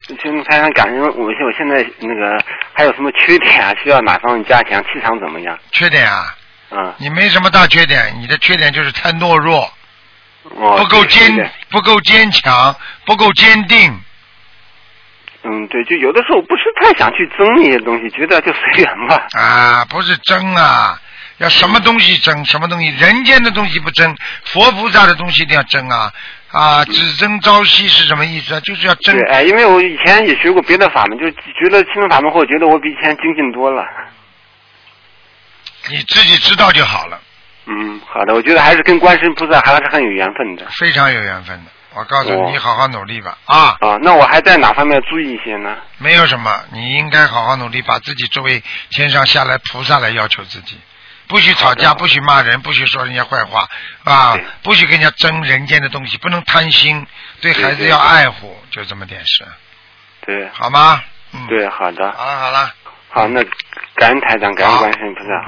请台长感恩，我现在那个还有什么缺点啊？需要哪方面加强？气场怎么样？ 缺点啊？ 嗯。 你没什么大缺点，你的缺点就是太懦弱， 不够坚强，不够坚定。 对，就有的时候不是太想去争那些东西，觉得就随缘吧。 啊，不是争啊，要什么东西争，什么东西，人间的东西不争，佛菩萨的东西一定要争啊。只争朝夕是什么意思啊？就是要争。 对，因为我以前也学过别的法门，就觉得心灵法门后，觉得我比以前精进多了。 你自己知道就好了。 好的，我觉得还是跟观世音菩萨还是很有缘分的。 非常有缘分的，我告诉你，你好好努力吧。 那我还在哪方面注意一些呢？ 没有什么，你应该好好努力，把自己作为天上下来菩萨来要求自己。不许吵架，不许骂人，不许说人家坏话不许跟人家争人间的东西，不能贪心，对孩子要爱护，就这么点事。 对， 好吗？ 对，好的。 好了。 好，那感恩台长，感恩观世音菩萨。